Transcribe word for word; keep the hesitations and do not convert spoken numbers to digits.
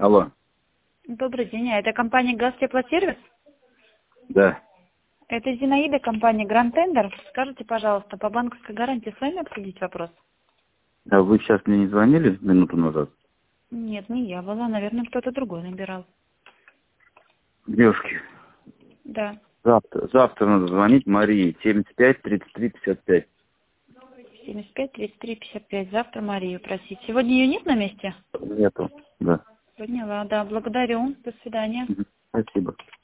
Алло. Добрый день, а это компания «Газтеплосервис»? Да. Это Зинаида, компания «Гранд Тендер». Скажите, пожалуйста, по банковской гарантии с вами обсудить вопрос? А вы сейчас мне не звонили минуту назад? Нет, не я была, наверное, кто-то другой набирал. Девушки, Да. завтра, завтра надо звонить Марии. семьдесят пять тридцать три пятьдесят пять. семьдесят пять тридцать три пятьдесят пять. Завтра Марию просить. Сегодня ее нет на месте? Нету. Да. Поняла, да. Благодарю. До свидания. Мгм. Спасибо.